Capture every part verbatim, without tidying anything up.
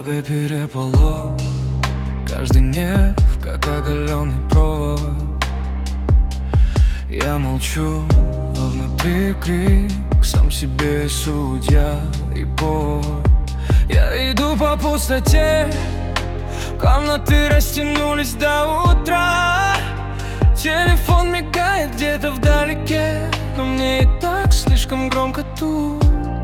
дорогой переполох, каждый нерв, как оголенный провод. Я молчу, а внутри крик, сам себе судья и повод. Я иду по пустоте, комнаты растянулись до утра. Телефон мигает где-то вдалеке, но мне и так слишком громко тут.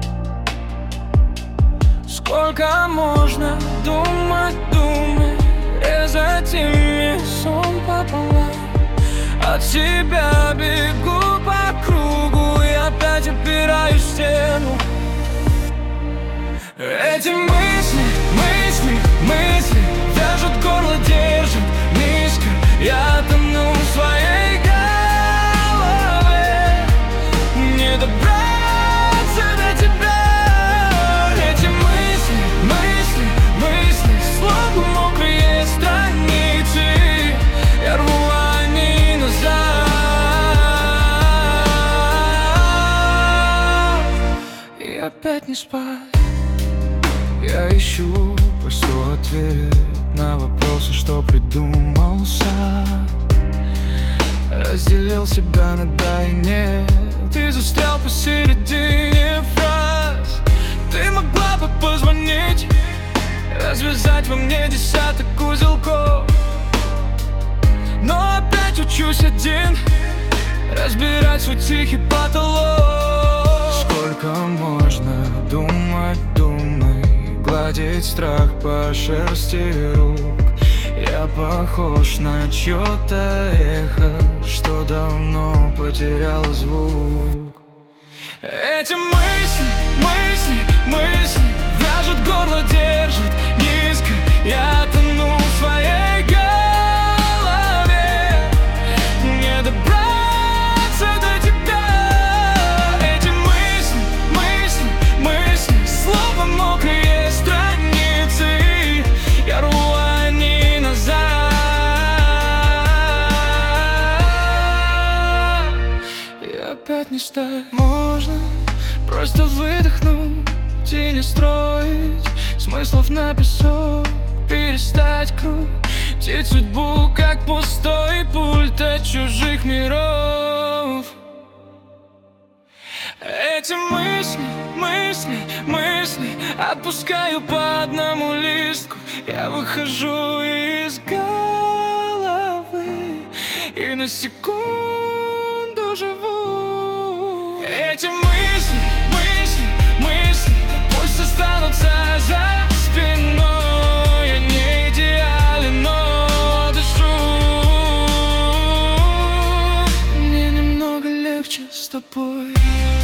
Сколько можно думать, думать, резать ими сон пополам. От тебя бегу по кругу и опять опираюсь в стену. Эти мысли, мысли, мысли вяжут горло, держат низко. Я тону в своей голове, не добраться до тебя. Эти мысли, мысли, мысли словно мокрые страницы. Я рву они назад и опять не спать. Я ищу просто ответ на вопросы, что придумал сам. Разделил себя на да и нет, ты застрял посередине фраз. Ты могла бы позвонить, развязать во мне десяток узелков, но опять учусь один разбирать свой тихий потолок. Сколько можно думать, думать, гладить страх по шерсти рук. Я похож на чьё-то эхо, что давно потеряло звук. Эти мысли, мысли, мысли вяжут горло, держат низко. Я тону в своей голове, не добраться до тебя. Эти мысли, мысли, мысли словно мокрые страницы. Я рву они назад и опять не стать. Можно просто выдохнуть и не строить смыслов на песок, перестать крутить судьбу, как пустой пульт от чужих миров. Эти мысли, мысли, мысли отпускаю по одному листку. Я выхожу из головы и на секунду живу. Эти мысли, мысли, мысли пусть останутся за спиной. Я не идеален, но дышу. Мне немного легче с тобой.